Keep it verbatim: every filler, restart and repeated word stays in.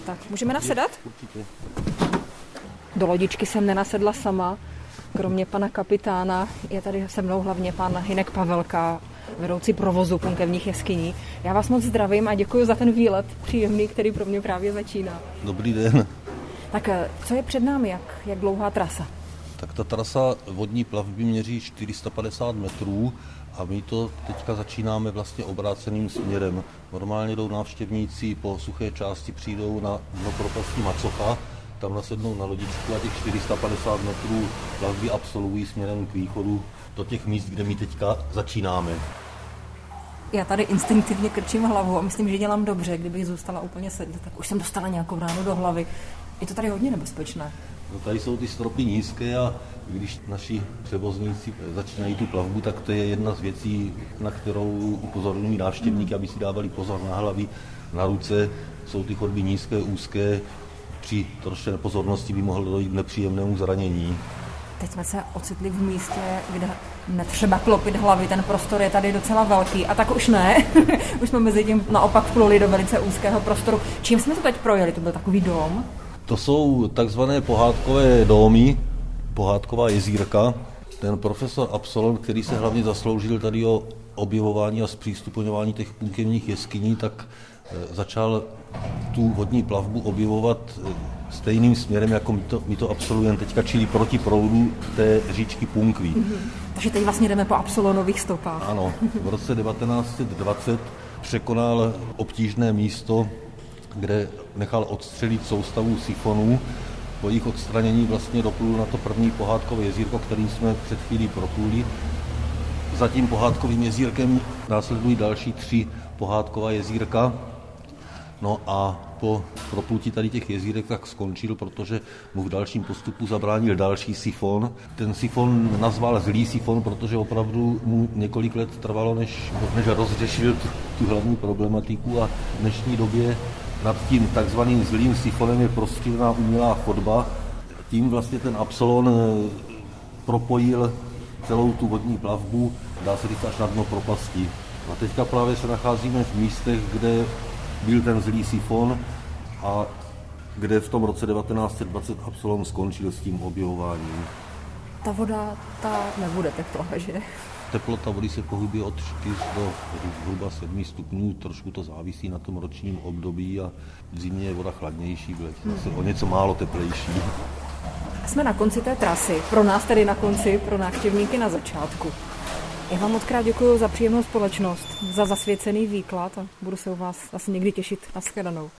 Tak, můžeme nasedat? Určitě. Do lodičky jsem nenasedla sama. Kromě pana kapitána je tady se mnou hlavně pan Hynek Pavelka, vedoucí provozu Punkevních jeskyní. Já vás moc zdravím a děkuji za ten výlet příjemný, který pro mě právě začíná. Dobrý den. Tak co je před námi, jak, jak dlouhá trasa? Tak ta trasa vodní plavby měří čtyři sta padesát metrů a my to teďka začínáme vlastně obráceným směrem. Normálně jdou návštěvníci po suché části, přijdou na dno propastí Macocha, tam nasednou na lodičku a těch čtyři sta padesát metrů plavby absolvují směrem k východu do těch míst, kde my teďka začínáme. Já tady instinktivně krčím hlavu a myslím, že dělám dobře. Kdybych zůstala úplně sedět, tak už jsem dostala nějakou ránu do hlavy. Je to tady hodně nebezpečné. No, tady jsou ty stropy nízké a když naši převozníci začínají tu plavbu, tak to je jedna z věcí, na kterou upozorňují návštěvníky, aby si dávali pozor na hlavy, na ruce. Jsou ty chodby nízké, úzké. Při trošku nepozornosti by mohlo dojít k nepříjemnému zranění. Teď jsme se ocitli v místě, kde netřeba klopit hlavy, ten prostor je tady docela velký. A tak už ne, už jsme mezi tím naopak vpluli do velice úzkého prostoru. Čím jsme to teď projeli? To byl takový dom? To jsou takzvané pohádkové domy, pohádková jezírka. Ten profesor Absolon, který se hlavně zasloužil tady o objevování a zpřístupňování těch punkevních jeskyní, tak začal tu vodní plavbu objevovat stejným směrem, jako my to, my to absolvujeme teďka, čili proti proudu té říčky Punkví. Mm-hmm. Takže teď vlastně jdeme po Absolonových stopách. Ano, v roce devatenáct set dvacet překonal obtížné místo, kde nechal odstřelit soustavu sifonů. Po jejich odstranění vlastně doplul na to první pohádkové jezírko, kterým jsme před chvílí propluli. Za tím pohádkovým jezírkem následují další tři pohádková jezírka. No a po proplutí tady těch jezírek tak skončil, protože mu v dalším postupu zabránil další sifon. Ten sifon nazval zlý sifon, protože opravdu mu několik let trvalo, než, než rozřešil tu, tu hlavní problematiku a v dnešní době nad tím takzvaným zlým sifonem je prostřelená umělá chodba. Tím vlastně ten Absolon propojil celou tu vodní plavbu, dá se říct, až na dno propasti. A teďka právě se nacházíme v místech, kde byl ten zlý sifon a kde v tom roce devatenáct set dvacet Absolon skončil s tím objevováním. Ta voda, ta nebude teplá, že? Teplota vody se pohybuje od čtyř do zhruba sedm stupňů, trošku to závisí na tom ročním období a v zimě je voda chladnější, v létě zase o něco málo teplejší. Jsme na konci té trasy, pro nás tedy na konci, pro návštěvníky na začátku. Já vám moc krát děkuji za příjemnou společnost, za zasvěcený výklad a budu se u vás asi někdy těšit. Nashledanou.